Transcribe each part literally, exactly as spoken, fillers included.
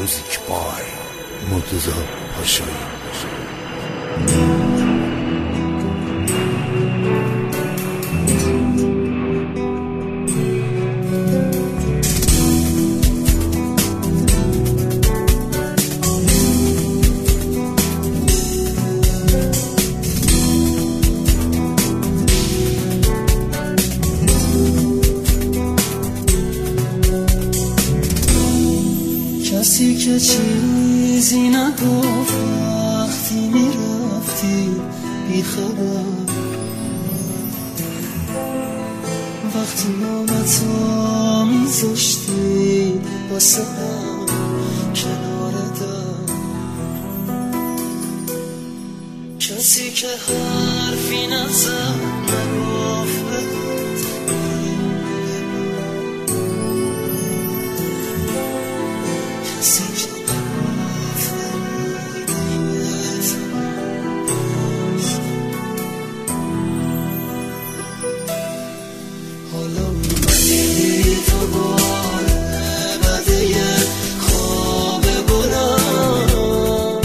موزیک بای مرتضی پاشایی. کسی که چیزی نگفت وقتی میرفتی بی خبر، وقتی نامتو میذاشتی واسه من کنار در، کسی که حرفی نزد نگفت بهت کسی که حالا اومدی دوباره بعد یه خواب بلند،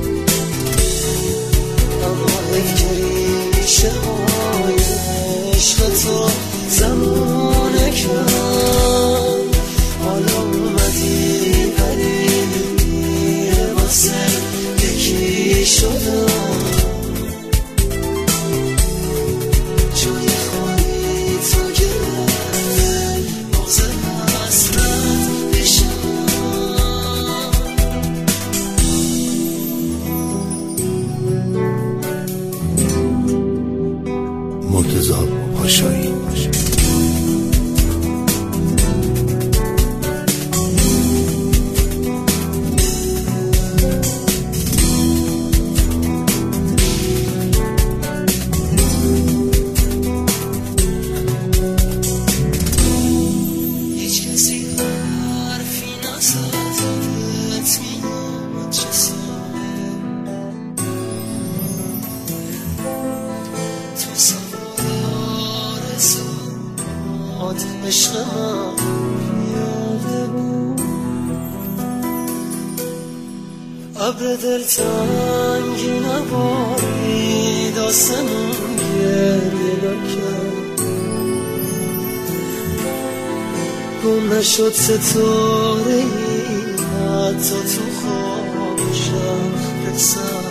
اما حیف که ریشه های عشق تو زمانه کرد. حالا اومدی پریده واسه یکی شدم، جای خالی تو گرفت مغز حسرت پیشم. مرتضی پاشایی. هیچ کسی حرفی نزد بهت میاد چه ساله، تو سوار آرزوات عشق من یاده بود. ابر دلتنگی نبارید آسمون گریه نکرد، گم نشد ستاره ای حتی تو خوابشم بکسر.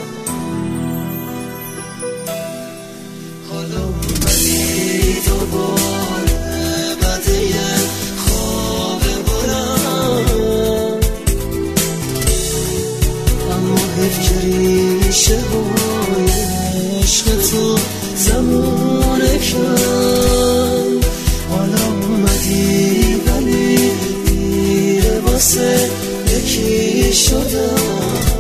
حالا اومدی دوباره بعد یه خواب بلند، اما حیف که ریشه های عشق تو زمانه کرد. حالا اومدی ولی دیره واسه یکی شدم،